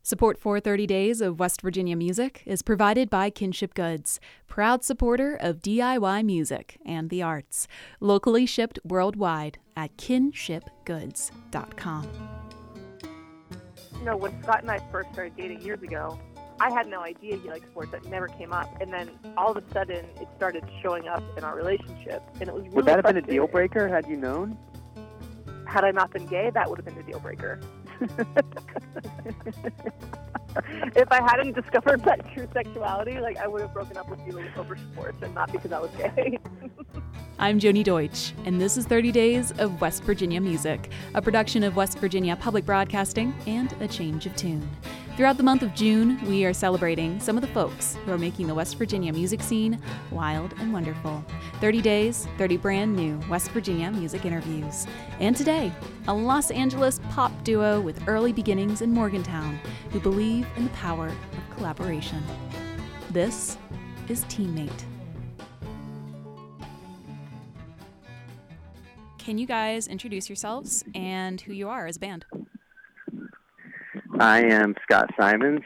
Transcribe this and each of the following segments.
Support for 30 Days of West Virginia Music is provided by Kinship Goods, proud supporter of DIY music and the arts. Locally shipped worldwide at kinshipgoods.com. You know, when Scott and I first started dating years ago, I had no idea he liked sports. That never came up. And then all of a sudden, it started showing up in our relationship. And it was really Would that have been a deal breaker had you known? Had I not been gay, that would have been a deal breaker. If I hadn't discovered that true sexuality, I would have broken up with you over sports and not because I was gay. I'm Joni Deutsch, and this is 30 Days of West Virginia Music, a production of West Virginia Public Broadcasting and A Change of Tune. Throughout the month of June, we are celebrating some of the folks who are making the West Virginia music scene wild and wonderful. 30 days, 30 brand new West Virginia music interviews. And today, a Los Angeles pop duo with early beginnings in Morgantown who believe in the power of collaboration. This is Teammate. Can you guys introduce yourselves and who you are as a band? I am Scott Simons.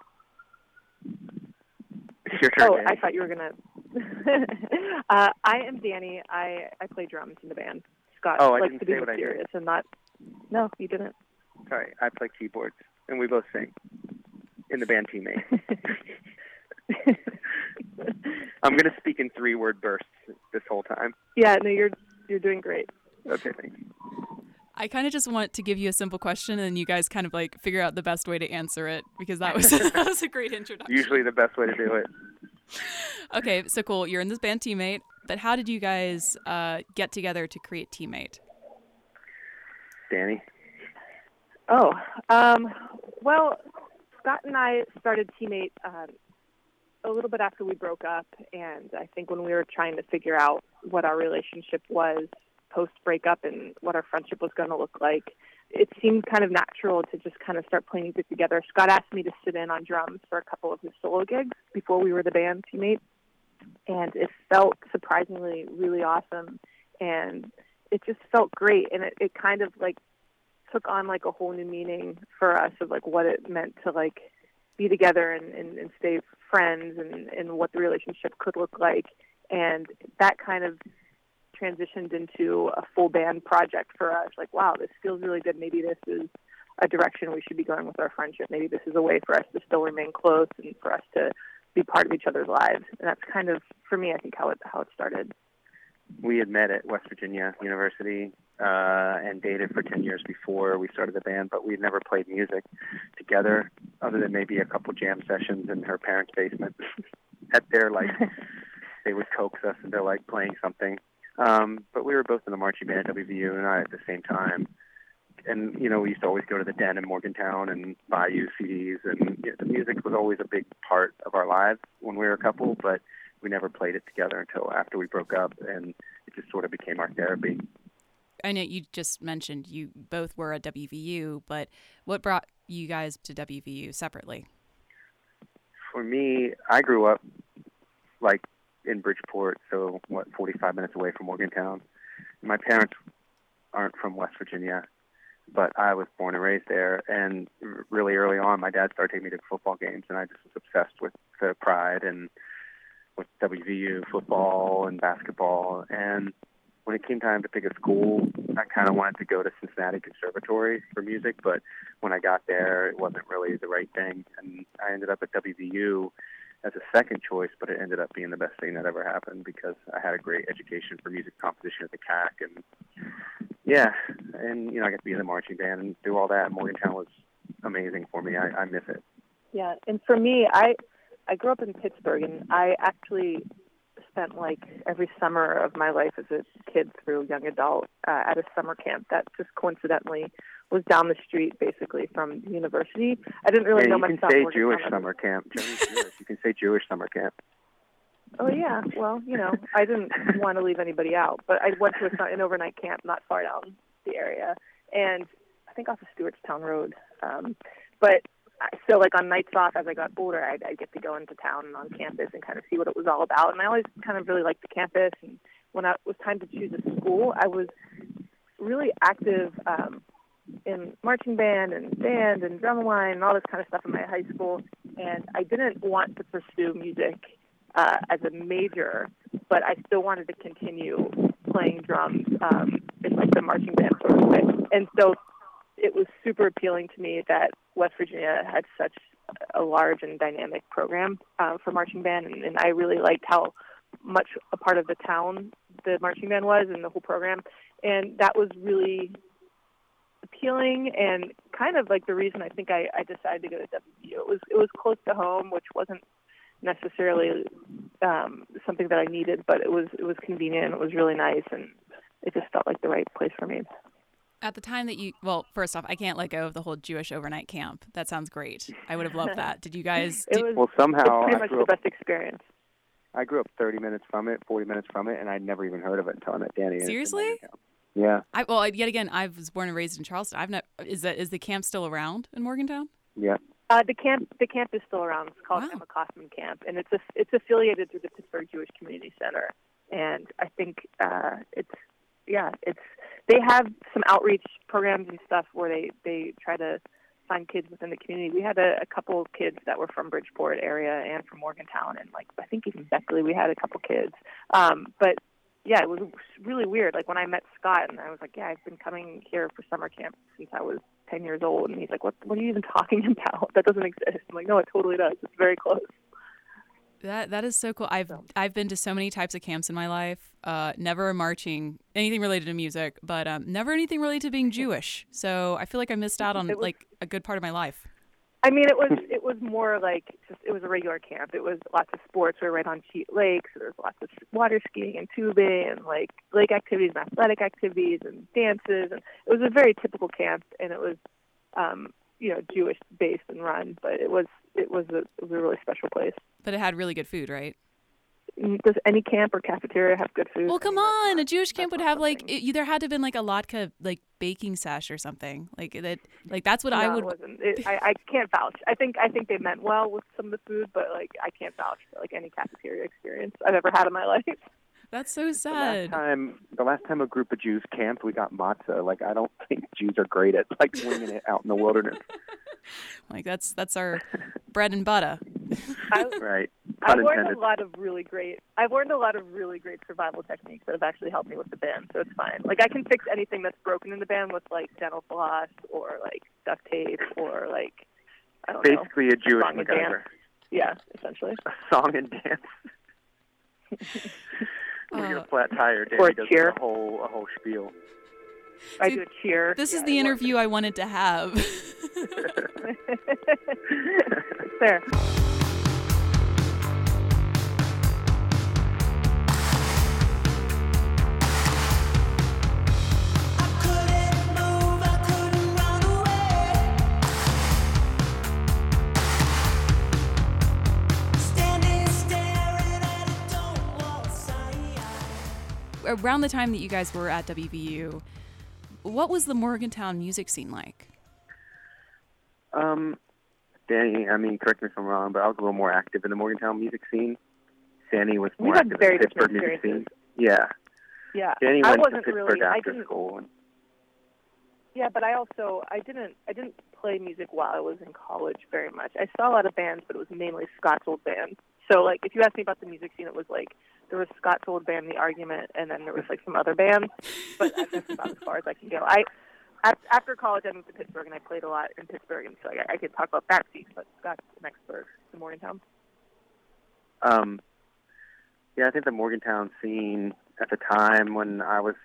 It's your turn. Oh, Danny. I thought you were going to... I am Danny. I play drums in the band. Scott likes to be mysterious and not... No, you didn't. Sorry, I play keyboards, and we both sing in the band Teammate. I'm going to speak in 3-word bursts this whole time. Yeah, no, you're doing great. Okay, thanks. I kind of just want to give you a simple question and you guys kind of figure out the best way to answer it because that was a great introduction. Usually the best way to do it. Okay, so cool. You're in this band Teammate, but how did you guys get together to create Teammate? Danny? Oh, well, Scott and I started Teammate a little bit after we broke up, and I think when we were trying to figure out what our relationship was post-breakup and what our friendship was going to look like, it seemed kind of natural to just kind of start playing music together. Scott asked me to sit in on drums for a couple of his solo gigs before we were the band Teammate, and it felt surprisingly really awesome, and it just felt great, and it kind of took on a whole new meaning for us of what it meant to be together and stay friends and what the relationship could look like, and that kind of transitioned into a full band project for us. Wow, this feels really good. Maybe this is a direction we should be going with our friendship. Maybe this is a way for us to still remain close and for us to be part of each other's lives. And that's kind of, for me, I think how it started. We had met at West Virginia University and dated for 10 years before we started the band, but we'd never played music together other than maybe a couple jam sessions in her parents' basement. At their, they would coax us into, playing something. But we were both in the marching band at WVU and I at the same time. And, we used to always go to the Den in Morgantown and buy used CDs. And the music was always a big part of our lives when we were a couple, but we never played it together until after we broke up. And it just sort of became our therapy. I know you just mentioned you both were at WVU, but what brought you guys to WVU separately? For me, I grew up, in Bridgeport, so 45 minutes away from Morgantown. My parents aren't from West Virginia, but I was born and raised there, and really early on, my dad started taking me to football games, and I just was obsessed with the pride and with WVU football and basketball, and when it came time to pick a school, I kind of wanted to go to Cincinnati Conservatory for music, but when I got there, it wasn't really the right thing, and I ended up at WVU as a second choice, but it ended up being the best thing that ever happened because I had a great education for music composition at the CAC, and I got to be in the marching band and do all that. Morgantown was amazing for me. I miss it. Yeah, and for me, I grew up in Pittsburgh, and I actually spent every summer of my life as a kid through young adult at a summer camp that just coincidentally was down the street basically from the university. I didn't really know much about You can say Jewish summer camp. You can say Jewish summer camp. Oh, yeah. Well, I didn't want to leave anybody out, but I went to an overnight camp not far down the area, and I think off of Stewartstown Road. So on nights off as I got older, I'd get to go into town and on campus and kind of see what it was all about. And I always kind of really liked the campus. And when it was time to choose a school, I was really active in marching band and drumline and all this kind of stuff in my high school, and I didn't want to pursue music as a major, but I still wanted to continue playing drums in like the marching band sort of way. And so it was super appealing to me that West Virginia had such a large and dynamic program for marching band, and I really liked how much a part of the town the marching band was and the whole program. And that was really appealing and kind of like the reason I think I decided to go to WVU. It was close to home, which wasn't necessarily something that I needed, but it was convenient. It was really nice, and it just felt like the right place for me. At the time that first off, I can't let go of the whole Jewish overnight camp. That sounds great. I would have loved that. Did you guys? Somehow it's pretty much the best experience. I grew up 30 minutes from it, 40 minutes from it, and I'd never even heard of it until I met Danny. Seriously? Yeah. Yet again, I was born and raised in Charleston. Is the camp still around in Morgantown? Yeah. The camp is still around. It's called Emma Kaufman Camp, and it's affiliated through the Pittsburgh Jewish Community Center. And I think they have some outreach programs and stuff where they try to find kids within the community. We had a couple of kids that were from Bridgeport area and from Morgantown, and like I think even Beckley, we had a couple kids. But yeah, it was really weird. Like when I met Scott, and I was like, yeah, I've been coming here for summer camp since I was 10 years old. And he's like, what are you even talking about? That doesn't exist. I'm like, no, it totally does. It's very close. That is so cool. I've been to so many types of camps in my life. Never marching, anything related to music, but never anything related to being Jewish. So I feel like I missed out on like a good part of my life. I mean, it was more like it was a regular camp. It was lots of sports. We were right on Cheat Lake, so there was lots of water skiing and tubing and like lake activities and athletic activities and dances. And it was a very typical camp, and it was Jewish based and run, but it was a really special place. But it had really good food, right? Does any camp or cafeteria have good food? Well, come on, a Jewish camp would have there had to have been like a latke like baking sash or something like that. Like that's what I would. It wasn't. I can't vouch. I think they meant well with some of the food, but like I can't vouch for like any cafeteria experience I've ever had in my life. That's so sad. The last time a group of Jews camped, we got matzah. Like I don't think Jews are great at like winging it out in the wilderness. Like that's our bread and butter. Right. I've learned a lot of really great survival techniques that have actually helped me with the band, so it's fine. Like I can fix anything that's broken in the band with like dental floss or like duct tape or like I don't know. Basically a Jewish MacGyver. Yeah, essentially. A song and dance. We get a flat tire, Danny does a whole spiel. I do a cheer. This is the interview I wanted to have. There. Around the time that you guys were at WVU, what was the Morgantown music scene like? Danny, I mean, correct me if I'm wrong, but I was a little more active in the Morgantown music scene. Danny was more active in the Pittsburgh music scene. Yeah. Yeah. Danny went to Pittsburgh after school. Yeah, but I didn't play music while I was in college very much. I saw a lot of bands, but it was mainly Scott's old band. So, like, if you ask me about the music scene, it was like there was Scott's old band, The Argument, and then there was like some other bands. But that's about as far as I can go. After college, I moved to Pittsburgh, and I played a lot in Pittsburgh, and so I could talk about that scene. But Scott's an expert in Morgantown. Yeah, I think the Morgantown scene at the time when I was,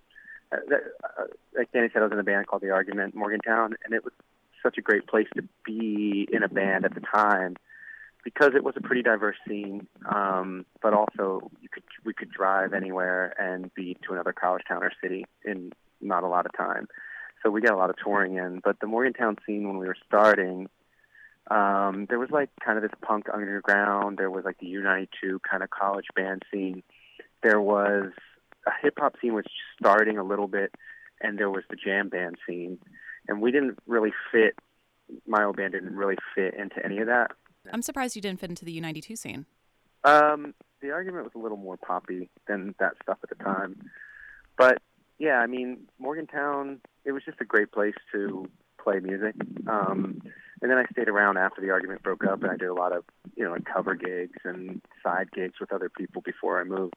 like Danny said, I was in a band called The Argument, Morgantown, and it was such a great place to be in a band at the time because it was a pretty diverse scene, but also we could drive anywhere and be to another college town or city in not a lot of time. So we got a lot of touring in. But the Morgantown scene when we were starting, there was like kind of this punk underground. There was like the U92 kind of college band scene. There was a hip-hop scene which was starting a little bit, and there was the jam band scene. And we didn't really fit, my old band didn't really fit into any of that. I'm surprised you didn't fit into the U92 scene. The Argument was a little more poppy than that stuff at the time. But, yeah, I mean, Morgantown, it was just a great place to play music. And then I stayed around after the argument broke up, and I did a lot of, like cover gigs and side gigs with other people before I moved.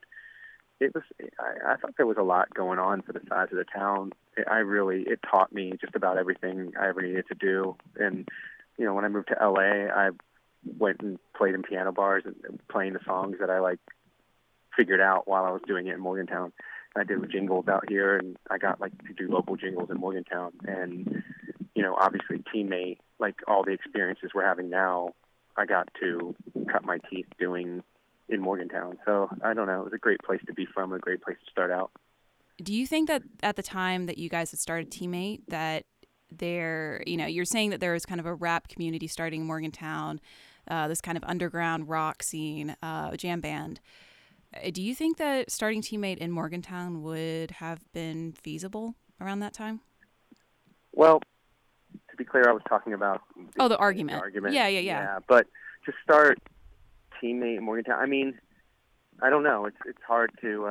I thought there was a lot going on for the size of the town. It taught me just about everything I ever needed to do. And, when I moved to LA, I went and played in piano bars and playing the songs that I figured out while I was doing it in Morgantown. I did jingles out here, and I got to do local jingles in Morgantown. And, obviously Teammate, all the experiences we're having now, I got to cut my teeth doing in Morgantown. So I don't know, it was a great place to be from, a great place to start out. Do you think that at the time that you guys had started Teammate that you're saying that there was kind of a rap community starting in Morgantown, this kind of underground rock scene, jam band. Do you think that starting Teammate in Morgantown would have been feasible around that time? Well, to be clear, I was talking about the argument. Yeah. But to start Teammate in Morgantown, I mean, I don't know. It's hard to.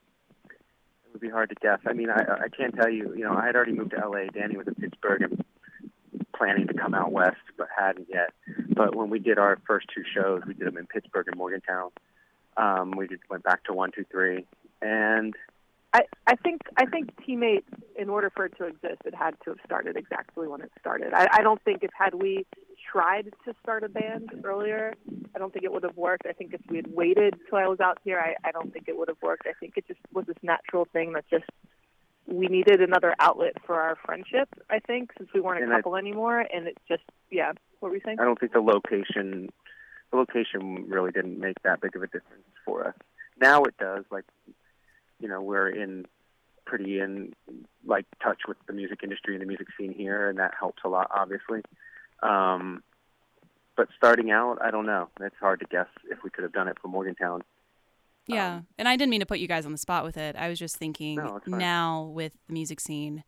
It would be hard to guess. I mean, I can't tell you. I had already moved to LA. Danny was in Pittsburgh and planning to come out west, but hadn't yet. But when we did our first two shows, we did them in Pittsburgh and Morgantown. We went back to 1, 2, 3, and I think Teammate, in order for it to exist, it had to have started exactly when it started. I don't think had we tried to start a band earlier, I don't think it would have worked. I think if we had waited till I was out here, I don't think it would have worked. I think it just was this natural thing that just we needed another outlet for our friendship, I think, since we weren't a couple anymore. And it just, what were you saying? I don't think the location really didn't make that big of a difference for us. Now it does. We're pretty in touch with the music industry and the music scene here, and that helps a lot, obviously. But starting out, I don't know. It's hard to guess if we could have done it for Morgantown. Yeah, and I didn't mean to put you guys on the spot with it. I was just thinking now with the music scene,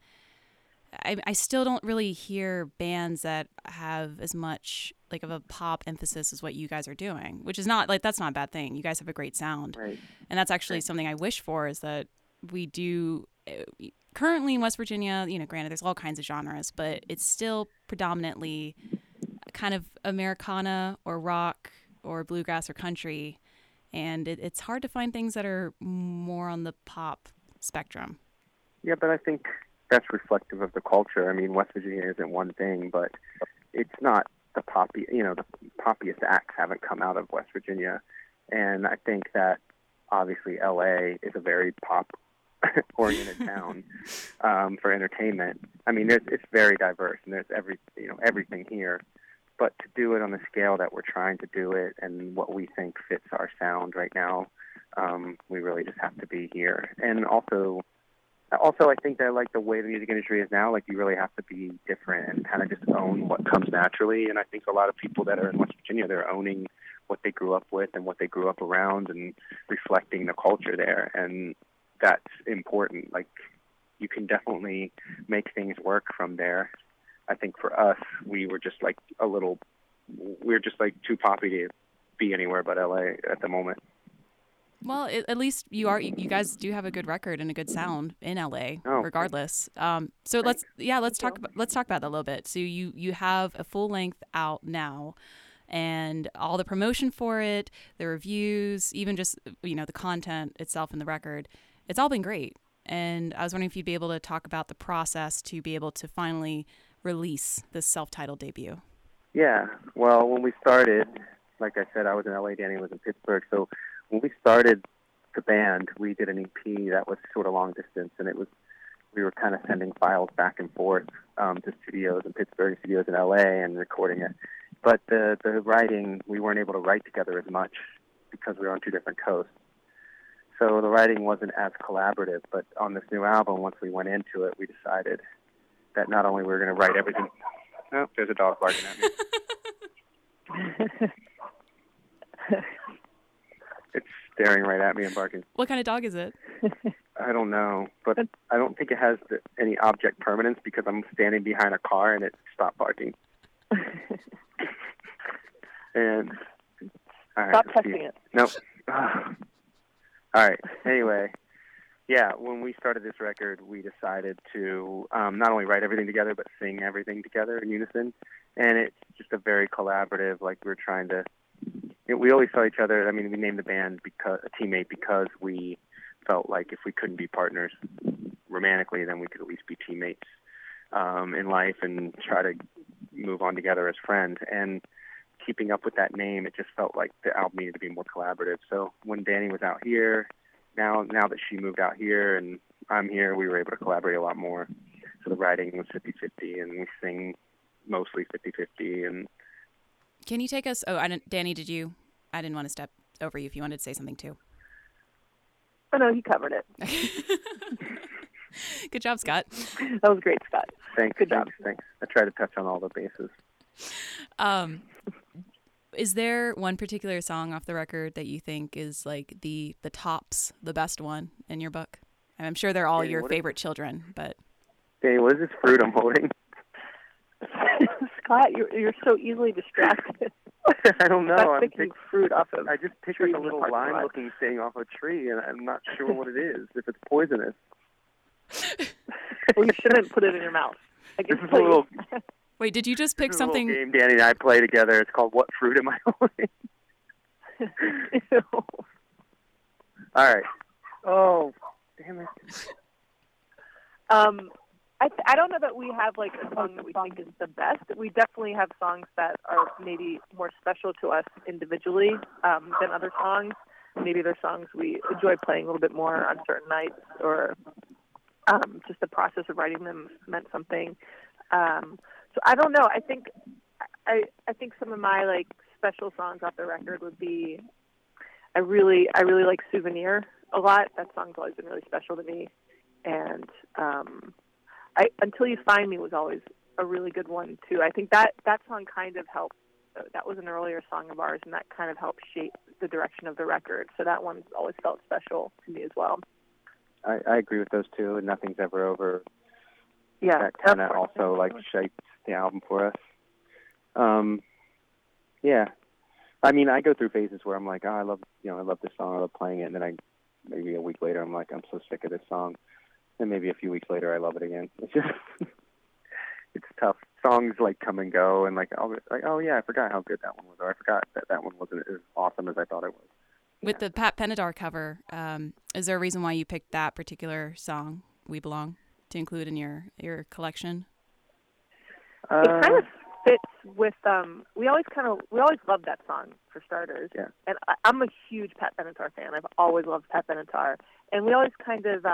I still don't really hear bands that have as much of a pop emphasis as what you guys are doing, which is not that's not a bad thing. You guys have a great sound, right? And that's actually something I wish for, is that we do currently in West Virginia. Granted, there's all kinds of genres, but it's still predominantly kind of Americana or rock or bluegrass or country, and it's hard to find things that are more on the pop spectrum. Yeah, but I think that's reflective of the culture. I mean, West Virginia isn't one thing, but it's not the poppy. The poppiest acts haven't come out of West Virginia, and I think that obviously LA is a very pop-oriented town for entertainment. I mean, it's very diverse, and there's everything here. But to do it on the scale that we're trying to do it, and what we think fits our sound right now, we really just have to be here. And also, I think that the way the music industry is now, you really have to be different and kind of just own what comes naturally. And I think a lot of people that are in West Virginia, they're owning what they grew up with and what they grew up around, and reflecting the culture there. And that's important. You can definitely make things work from there. I think for us, we were just we're just too poppy to be anywhere but LA at the moment. Well, at least you guys do have a good record and a good sound in LA, regardless. So let's talk about that a little bit. So you have a full length out now, and all the promotion for it, the reviews, even just the content itself in the record, it's all been great. And I was wondering if you'd be able to talk about the process to be able to finally release this self-titled debut. Yeah. Well, when we started, like I said, I was in LA, Danny was in Pittsburgh, so when we started the band, we did an EP that was sort of long distance, and we were kind of sending files back and forth to studios in Pittsburgh, studios in LA, and recording it. But the writing, we weren't able to write together as much because we were on two different coasts. So the writing wasn't as collaborative. But on this new album, once we went into it, we decided that not only we were going to write everything. Oh, there's a dog barking at me. It's staring right at me and barking. What kind of dog is it? I don't know, but I don't think it has any object permanence because I'm standing behind a car and it stopped barking. And stop touching it. Nope. All right. Anyway, Yeah, when we started this record, we decided to not only write everything together, but sing everything together in unison. And it's just a very collaborative, like we're trying to, we always saw each other. I mean, we named the band because a teammate because we felt like if we couldn't be partners romantically, then we could at least be teammates in life and try to move on together as friends. And keeping up with that name, it just felt like the album needed to be more collaborative. So when Danny was out here, now that she moved out here and I'm here, we were able to collaborate a lot more. So the writing was 50-50 and we sing mostly 50-50. And can you take us? Oh, Danny, I didn't want to step over you if you wanted to say something too. Oh, no, he covered it. Good job, Scott. That was great, Scott. Thanks. Good job. Thanks. I tried to touch on all the bases. Is there one particular song off the record that you think is like the tops, the best one in your book? And I'm sure they're all your favorite children, but... Hey, what is this fruit I'm holding? Scott, you're so easily distracted. I don't know. I'm picking fruit off of. I just picked like a little lime-looking thing off a tree, and I'm not sure what it is. If it's poisonous. Well, you shouldn't put it in your mouth. This is a little. Wait, did you just pick something? This is a little game Danny and I play together. It's called "What Fruit Am I Holding?" All right. Oh, damn it. I don't know that we have like a song that we think is the best. We definitely have songs that are maybe more special to us individually than other songs. Maybe they're songs we enjoy playing a little bit more on certain nights, or just the process of writing them meant something. So I don't know. I think some of my like special songs off the record would be. I really like "Souvenir" a lot. That song's always been really special to me, and "Until You Find Me" was always a really good one too. I think that song kind of helped. That was an earlier song of ours, and that kind of helped shape the direction of the record. So that one's always felt special to me as well. I agree with those two, and "Nothing's Ever Over." Yeah, that kind of also like shaped the album for us. Yeah, I mean, I go through phases where I'm like, oh, I love this song, I love playing it, and then maybe a week later, I'm like, I'm so sick of this song, and maybe a few weeks later, I love it again. It's just, it's tough. Songs like come and go, and like, oh yeah, I forgot how good that one was, or I forgot that one wasn't as awesome as I thought it was. With the Pat Benatar cover, is there a reason why you picked that particular song, "We Belong," to include in your collection? It kind of fits with we always loved that song for starters. Yeah. And I'm a huge Pat Benatar fan. I've always loved Pat Benatar, and we always kind of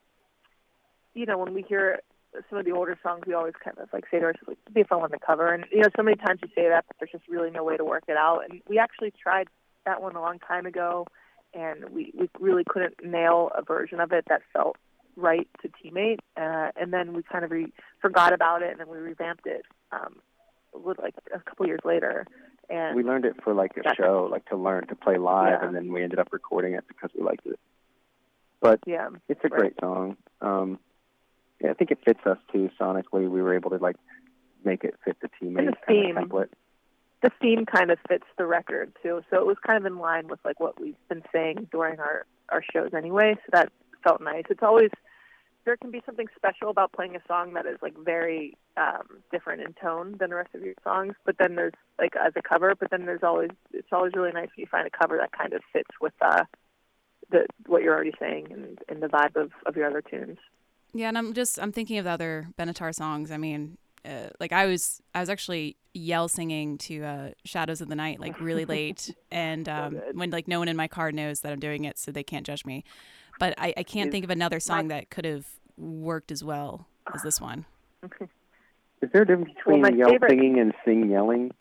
when we hear some of the older songs, we always kind of like say to ourselves, like, it'd be a fun one to cover. And so many times you say that, but there's just really no way to work it out. And we actually tried that one a long time ago, and we really couldn't nail a version of it that felt right to Teammate, and then we kind of forgot about it, and then we revamped it like a couple years later. And we learned it for like a show, like to learn to play live, yeah. And then we ended up recording it because we liked it. But yeah, it's a great song. Yeah, I think it fits us too sonically. We were able to like make it fit the Teammate kind of template. The theme kind of fits the record too, so it was kind of in line with like what we've been saying during our shows anyway. So that felt nice. It's always, there can be something special about playing a song that is like very different in tone than the rest of your songs. But then there's like as a cover. But then it's always really nice when you find a cover that kind of fits with what you're already saying and the vibe of your other tunes. Yeah, and I'm thinking of the other Benatar songs. I mean, like I was actually yell singing to "Shadows of the Night" like really late, and when like no one in my car knows that I'm doing it, so they can't judge me. But I can't think of another song that could have worked as well as this one. Is there a difference between yell singing and sing yelling?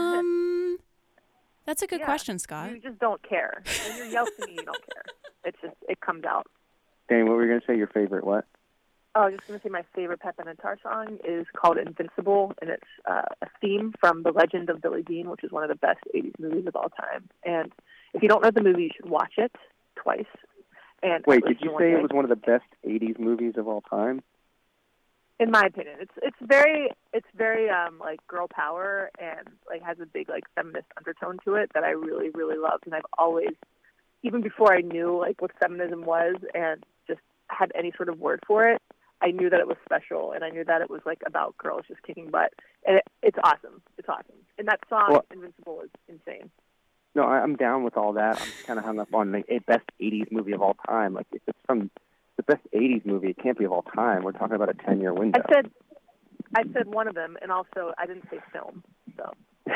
That's a good question, Scott. You just don't care. When you're yell singing, you don't care. It comes out. Danny, what were you going to say? Your favorite what? Oh, I was just going to say my favorite Pat Benatar song is called "Invincible," and it's a theme from The Legend of Billie Jean, which is one of the best 80s movies of all time. And if you don't know the movie, you should watch it twice. And wait, did you say it was one of the best 80s movies of all time? In my opinion, it's very like girl power and like has a big like feminist undertone to it that I really, really loved. And I've always, even before I knew like what feminism was and just had any sort of word for it, I knew that it was special, and I knew that it was like about girls just kicking butt. And it's awesome. It's awesome. And that song, Invincible, is insane. No, I'm down with all that. I'm kind of hung up on the best 80s movie of all time. Like, if it's from the best 80s movie, it can't be of all time. We're talking about a 10-year window. I said one of them, and also I didn't say film. So.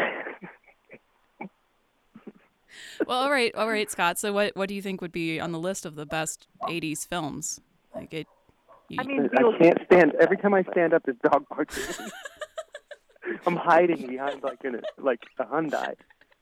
Well, all right, Scott. So what do you think would be on the list of the best 80s films? Like it. I mean, I can't stand. Every time I stand up, this dog barks at me. I'm hiding behind like a Hyundai.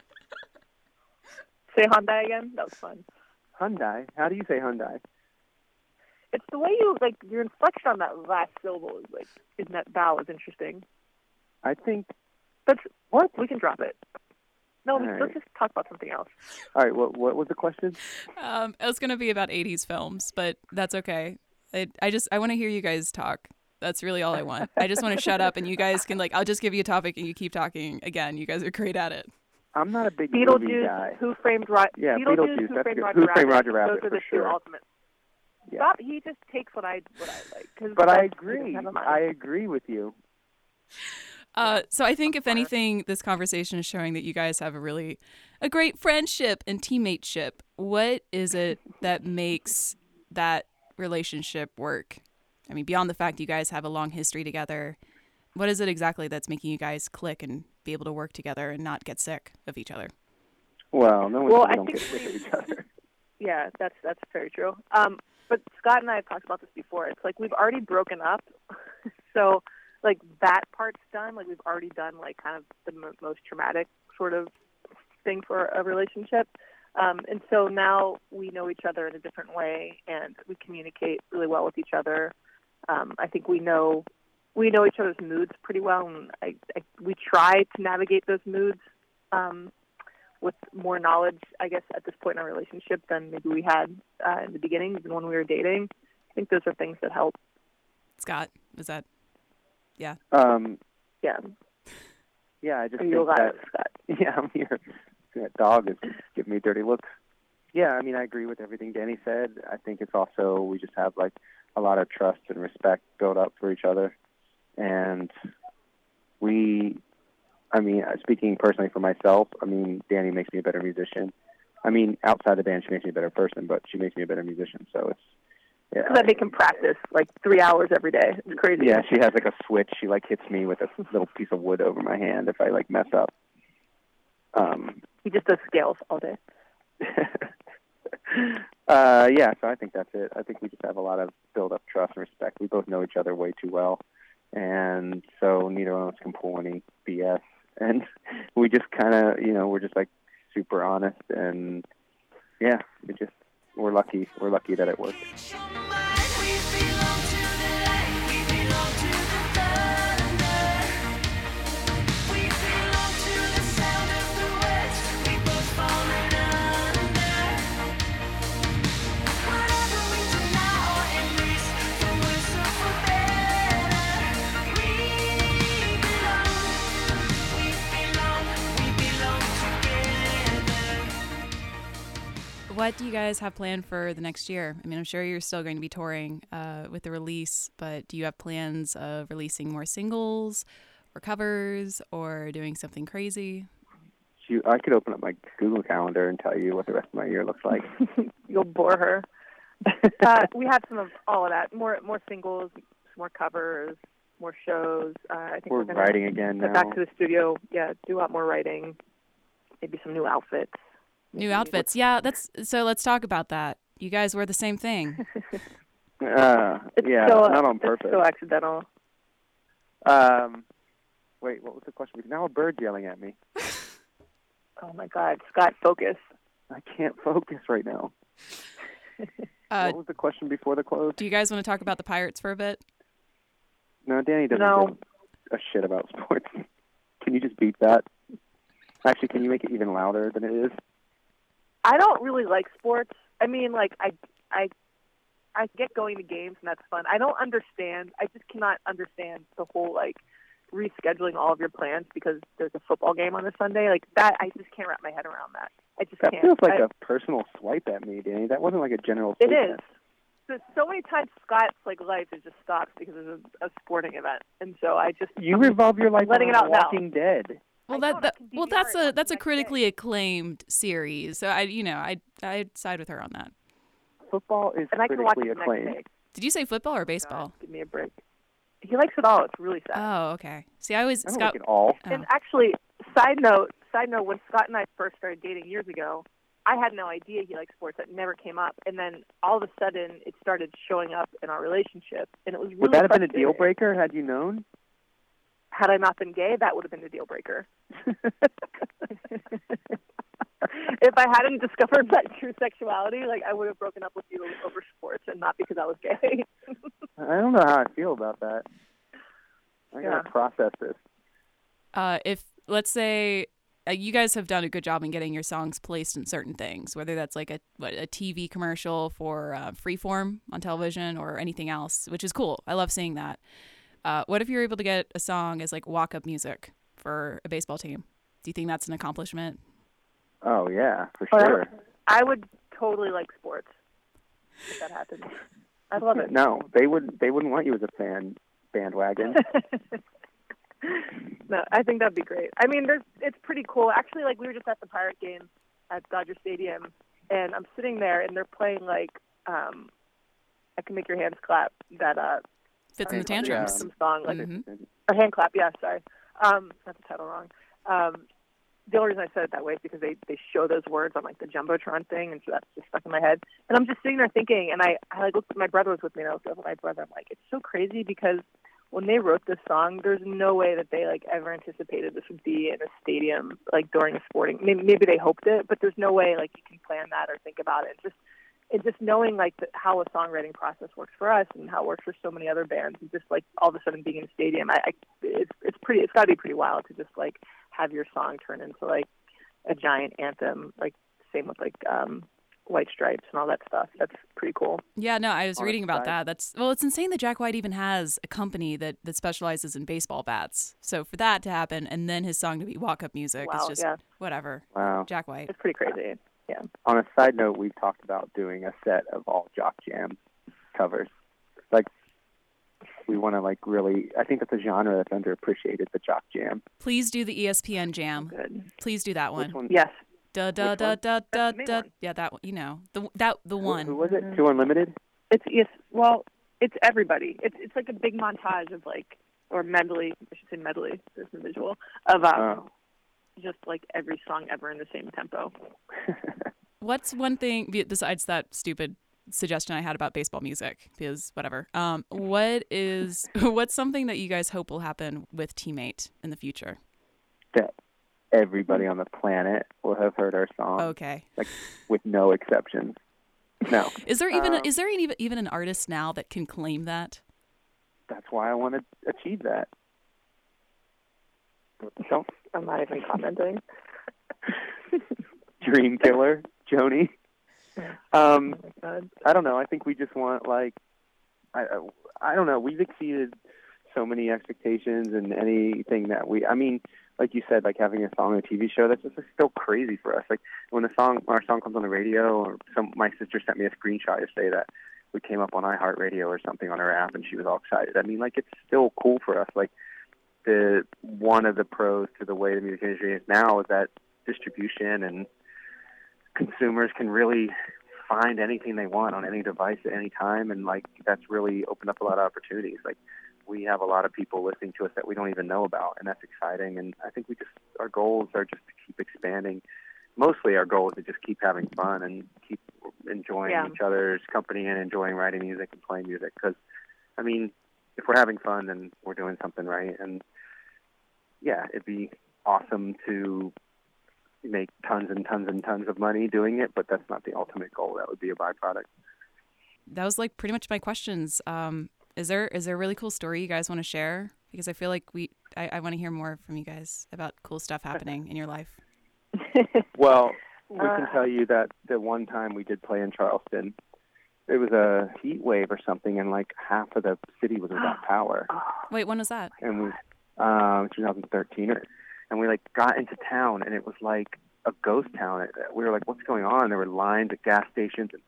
Say Hyundai again. That was fun. Hyundai. How do you say Hyundai? It's the way your inflection on that last syllable is like in that vowel is interesting. I think. What? We can drop it. No, right. Let's just talk about something else. All right. What was the question? It was going to be about 80s films, but that's okay. I want to hear you guys talk. That's really all I want. I just want to shut up and you guys can I'll just give you a topic and you keep talking. Again, you guys are great at it. I'm not a big movie guy. Who Framed Roger Rabbit? Beetlejuice. That's good. Who Framed Roger Rabbit? Those are the two ultimate. Yeah. Stop. He just takes what I like. But I agree. I agree with you. So I think if anything, this conversation is showing that you guys have a great friendship and teammateship. What is it that makes that relationship work? I mean, beyond the fact you guys have a long history together, what is it exactly that's making you guys click and be able to work together and not get sick of each other? Well, no one don't get sick of each other. Yeah, that's very true. But Scott and I have talked about this before. It's like we've already broken up, so like that part's done. Like we've already done like kind of the most traumatic sort of thing for a relationship. And so now we know each other in a different way, and we communicate really well with each other. I think we know each other's moods pretty well, and we try to navigate those moods with more knowledge, I guess, at this point in our relationship than maybe we had in the beginning, even when we were dating. I think those are things that help. Scott, is that? Yeah. Yeah. Yeah, I just think that. Scott? Yeah, I'm here. That dog is giving me dirty looks. Yeah, I mean, I agree with everything Danny said. I think it's also we just have like a lot of trust and respect built up for each other, and speaking personally for myself, I mean, Danny makes me a better musician. I mean, outside the band, she makes me a better person, but she makes me a better musician. So it's because I make him practice like 3 hours every day. It's crazy. Yeah, she has like a switch. She like hits me with a little piece of wood over my hand if I like mess up. He just does scales all day. Yeah, so I think that's it. I think we just have a lot of built-up trust and respect. We both know each other way too well, and so neither one of us can pull any BS. And we just kind of, we're just like super honest, and yeah, we're lucky. We're lucky that it worked. What do you guys have planned for the next year? I mean, I'm sure you're still going to be touring with the release, but do you have plans of releasing more singles or covers or doing something crazy? I could open up my Google Calendar and tell you what the rest of my year looks like. You'll bore her. We have some of all of that. More singles, more covers, more shows. I think we're writing again now. Get back to the studio. Yeah, do a lot more writing. Maybe some new outfits. New outfits. Yeah, so let's talk about that. You guys wear the same thing. Not on purpose. It's so accidental. Wait, what was the question? Now a bird's yelling at me. Oh my God, Scott, focus. I can't focus right now. What was the question before the close? Do you guys want to talk about the Pirates for a bit? No, Danny doesn't give a shit about sports. Can you just beat that? Actually, can you make it even louder than it is? I don't really like sports. I mean, like, I get going to games, and that's fun. I don't understand. I just cannot understand the whole, like, rescheduling all of your plans because there's a football game on a Sunday. Like, that, I just can't wrap my head around that. I just can't. That feels like a personal swipe at me, Danny. That wasn't like a general It statement. is. so many times Scott's life is just stopped because of a sporting event, and so you revolve your life letting it out Walking Dead. Well, that's a critically acclaimed series, so I side with her on that. Football is and critically acclaimed. Did you say football or baseball? God, give me a break. He likes it all. It's really sad. Oh, okay. See, I don't like it all. Oh. And actually, side note, when Scott and I first started dating years ago, I had no idea he liked sports. That never came up. And then all of a sudden, it started showing up in our relationship, and it was really Would that have been a frustrating. deal breaker had you known? Had I not been gay, that would have been a deal breaker. If I hadn't discovered that true sexuality, I would have broken up with you over sports and not because I was gay. I don't know how I feel about that. I gotta process this. If, let's say, you guys have done a good job in getting your songs placed in certain things, whether that's a TV commercial for Freeform on television or anything else, which is cool. I love seeing that. What if you're able to get a song as walk-up music for a baseball team? Do you think that's an accomplishment? Oh, yeah, for sure. I would totally like sports if that happened. I'd love it. No, they wouldn't want you as a bandwagon. No, I think that'd be great. I mean, it's pretty cool. Actually, we were just at the Pirate game at Dodger Stadium, and I'm sitting there, and they're playing I Can Make Your Hands Clap. That Fits in the Tantrums. Some song or Hand Clap. Yeah, sorry, got the title wrong. The only reason I said it that way is because they show those words on the Jumbotron thing, and so that's just stuck in my head. And I'm just sitting there thinking, and I looked. My brother was with me, and I looked at my brother. I'm like, it's so crazy because when they wrote this song, there's no way that they ever anticipated this would be in a stadium during a sporting. Maybe they hoped it, but there's no way you can plan that or think about it. Just knowing how a songwriting process works for us and how it works for so many other bands, and just all of a sudden being in a stadium, it's got to be pretty wild to just have your song turn into a giant anthem. Same with White Stripes and all that stuff. That's pretty cool. Yeah, no, I was reading about that. It's insane that Jack White even has a company that specializes in baseball bats. So for that to happen and then his song to be walk-up music is just whatever. Wow. Jack White. It's pretty crazy. Yeah. On a side note, we've talked about doing a set of all Jock Jam covers. We want to really, I think that's a genre that's underappreciated, the Jock Jam. Please do the ESPN Jam. Good. Please do that one. Which one? Yes. Da da da da da da. Yeah, that one. The one. Who was it? 2 Unlimited? It's everybody. It's a big montage of or medley. I should say medley. There's no visual of just every song ever in the same tempo. What's one thing besides that stupid suggestion I had about baseball music? Because whatever. What's something that you guys hope will happen with Teammate in the future? That everybody on the planet will have heard our song. Okay. With no exceptions. No. Is there even an artist now that can claim that? That's why I want to achieve that. So I'm not even commenting. Dream killer, Joni. I don't know. I think we just want I don't know. We've exceeded so many expectations and anything that like you said, having a song on a TV show, that's just still crazy for us. When our song comes on the radio, or my sister sent me a screenshot to say that we came up on iHeartRadio or something on her app, and she was all excited. It's still cool for us. One of the pros to the way the music industry is now is that distribution and consumers can really find anything they want on any device at any time, and that's really opened up a lot of opportunities. We have a lot of people listening to us that we don't even know about, and that's exciting. And I think our goals are just to keep expanding. Mostly our goal is to just keep having fun and keep enjoying each other's company and enjoying writing music and playing music. Because, if we're having fun, then we're doing something right. And yeah, it'd be awesome to make tons and tons and tons of money doing it, but that's not the ultimate goal. That would be a byproduct. That was pretty much my questions. Is there a really cool story you guys want to share? Because I feel like I want to hear more from you guys about cool stuff happening in your life. Well, we can tell you that the one time we did play in Charleston, it was a heat wave or something, and half of the city was without power. Wait, when was that? And we 2013, and we got into town, and it was like a ghost town. We were like, what's going on? There were lines at gas stations, and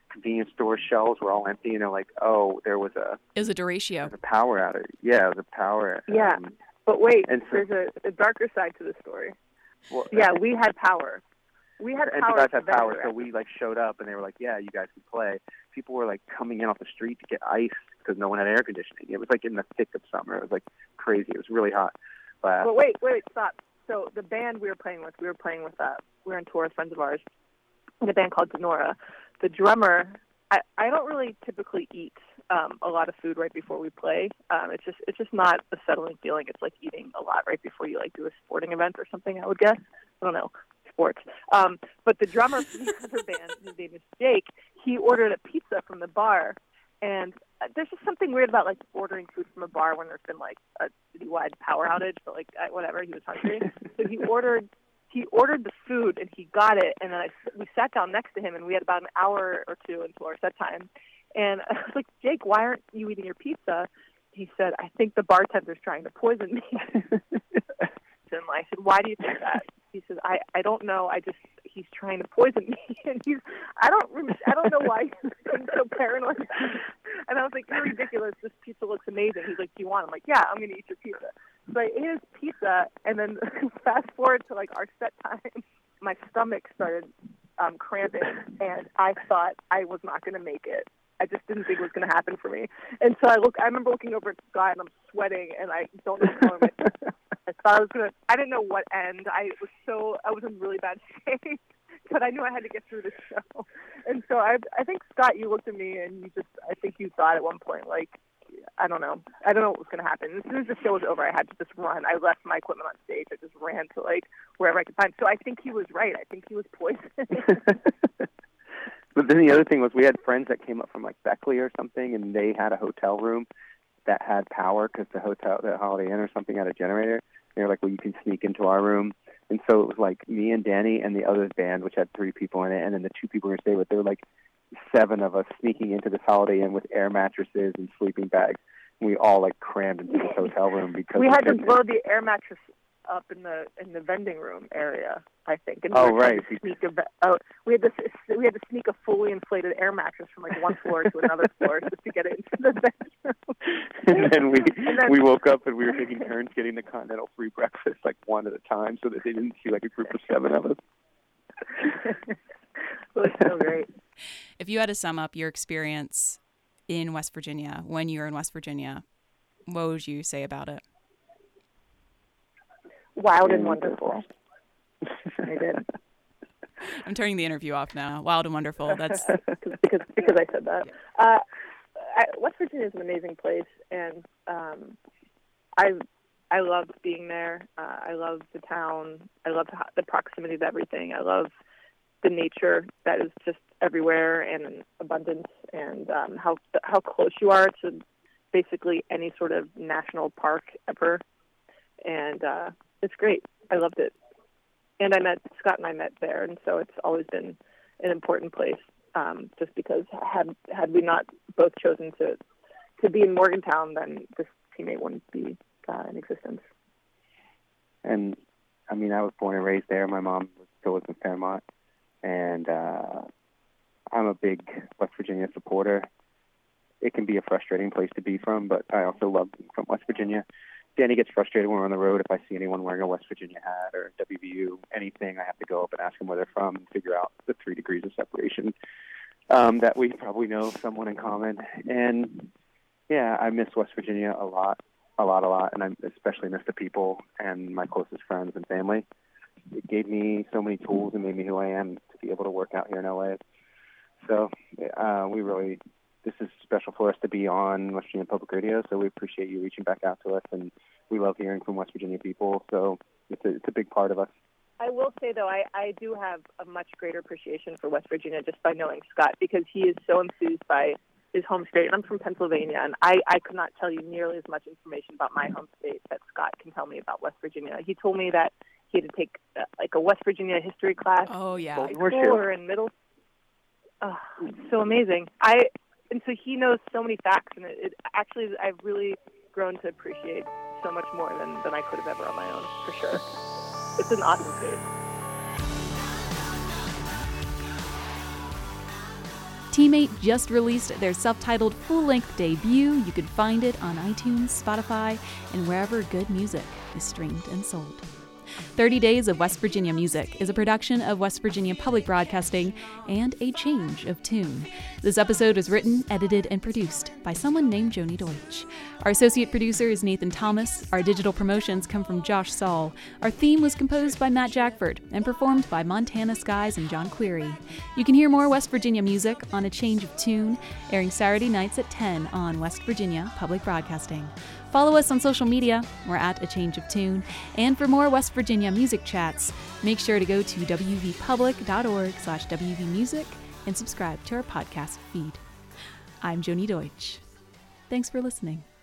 convenience store shelves were all empty, and they're like, oh, It was a derecho. a power outage. Yeah, it was a power. Yeah, but wait, and so, there's a darker side to the story. Well, Yeah, we had power. We had and power. you guys had power, vendor. so we like showed up, and they were like, yeah, you guys can play. People were like coming in off the street to get ice because no one had air conditioning. It was like in the thick of summer. It was like crazy. It was really hot. But wait, stop. So the band we were playing with we were in tour with friends of ours in a band called Denora. The drummer, I don't really typically eat a lot of food right before we play. It's just not a settling feeling. It's like eating a lot right before you like do a sporting event or something, I would guess. I don't know, sports. But the drummer for the other band, his name is Jake, he ordered a pizza from the bar. And there's just something weird about like ordering food from a bar when there's been like a citywide power outage, but like whatever, he was hungry. So he ordered the food and he got it, and then we sat down next to him, and we had about an hour or two until our set time. And I was like, Jake, why aren't you eating your pizza? He said, I think the bartender's trying to poison me. And I said, why do you think that? He says, I don't know. He's trying to poison me. And I don't know why he's being so paranoid. And I was like, you're ridiculous. This pizza looks amazing. He's like, do you want it? I'm like, yeah, I'm going to eat your pizza. So I ate his pizza, and then fast forward to like our set time, my stomach started cramping, and I thought I was not going to make it. I just didn't think it was going to happen for me. And so I remember looking over at Scott, and I'm sweating, and I don't know what I thought I didn't know what end. I was in really bad shape, but I knew I had to get through the show. And so I think, Scott, you looked at me, and I think you thought at one point, like, I don't know what was going to happen. As soon as the show was over, I had to just run. I left my equipment on stage. I just ran to like wherever I could find. So I think he was right. I think he was poisoned. But then the other thing was we had friends that came up from like Beckley or something, and they had a hotel room that had power because the Holiday Inn or something had a generator. They were like, well, you can sneak into our room. And so it was like me and Danny and the other band, which had 3 people in it, and then the 2 people we were staying with. There were like 7 of us sneaking into this Holiday Inn with air mattresses and sleeping bags. And we all like crammed into this hotel room because we had to blow the air mattress up in the vending room area, I think. And right. We had to sneak a fully inflated air mattress from like one floor to another floor just to get it into the bedroom. And then we woke up and we were taking turns getting the continental free breakfast like one at a time so that they didn't see like a group of 7 of us. It was so great. If you had to sum up your experience in West Virginia, when you were in West Virginia, what would you say about it? Wild and wonderful. I did. I'm turning the interview off now. Wild and wonderful. That's because I said that. Yeah. West Virginia is an amazing place, and I loved being there. I love the town. I love the proximity of everything. I love the nature that is just everywhere and in abundance, and how close you are to basically any sort of national park ever. And it's great. I loved it. And Scott and I met there, and so it's always been an important place. Just because had we not both chosen to be in Morgantown, then this teammate wouldn't be in existence. And I mean, I was born and raised there. My mom still lives in Fairmont, and I'm a big West Virginia supporter. It can be a frustrating place to be from, but I also love being from West Virginia. Danny gets frustrated when we're on the road. If I see anyone wearing a West Virginia hat or WVU, anything, I have to go up and ask them where they're from and figure out the 3 degrees of separation that we probably know someone in common. And, yeah, I miss West Virginia a lot, and I especially miss the people and my closest friends and family. It gave me so many tools and made me who I am to be able to work out here in LA. So this is special for us to be on West Virginia Public Radio, so we appreciate you reaching back out to us, and we love hearing from West Virginia people, so it's a big part of us. I will say, though, I do have a much greater appreciation for West Virginia just by knowing Scott, because he is so enthused by his home state. And I'm from Pennsylvania, and I could not tell you nearly as much information about my home state that Scott can tell me about West Virginia. He told me that he had to take like a West Virginia history class. Oh, yeah. Or in middle. Oh, it's so amazing. And so he knows so many facts, and it actually, I've really grown to appreciate so much more than I could have ever on my own, for sure. It's an awesome state. Teammate just released their self-titled full-length debut. You can find it on iTunes, Spotify, and wherever good music is streamed and sold. 30 Days of West Virginia Music is a production of West Virginia Public Broadcasting and A Change of Tune. This episode was written, edited, and produced by someone named Joni Deutsch. Our associate producer is Nathan Thomas. Our digital promotions come from Josh Saul. Our theme was composed by Matt Jackford and performed by Montana Skies and John Query. You can hear more West Virginia music on A Change of Tune, airing Saturday nights at 10 on West Virginia Public Broadcasting. Follow us on social media. We're at A Change of Tune. And for more West Virginia music chats, make sure to go to wvpublic.org/wvmusic and subscribe to our podcast feed. I'm Joni Deutsch. Thanks for listening.